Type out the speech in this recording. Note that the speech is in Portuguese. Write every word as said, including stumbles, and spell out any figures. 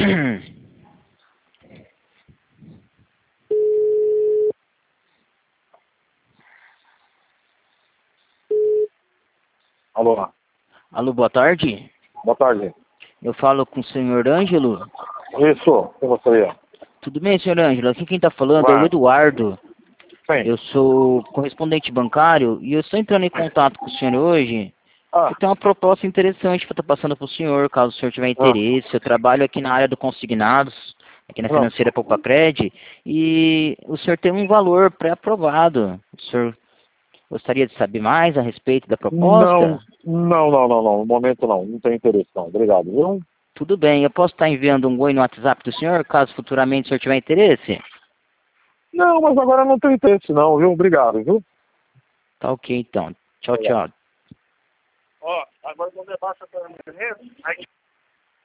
Alô? Alô, boa tarde. Boa tarde. Eu falo com o senhor Ângelo. Isso, quem gostaria? Tudo bem, senhor Ângelo? Aqui quem está falando é o Vai. Eduardo. Sim. Eu sou correspondente bancário e eu estou entrando em contato com o senhor hoje. Ah, Eu tenho uma proposta interessante para estar passando para o senhor, caso o senhor tiver ah, interesse. Eu trabalho aqui na área do consignados, aqui na não, financeira Popacred, e o senhor tem um valor pré-aprovado. O senhor gostaria de saber mais a respeito da não, proposta? não, não, não, não, no momento não, não tem interesse não, obrigado, viu? Tudo bem, eu posso estar enviando um oi no WhatsApp do senhor, caso futuramente o senhor tiver interesse? Não, mas agora não tem interesse não, viu? Obrigado, viu? Tá ok, então. Tchau, Obrigado. tchau. Ó, agora quando é baixa para aí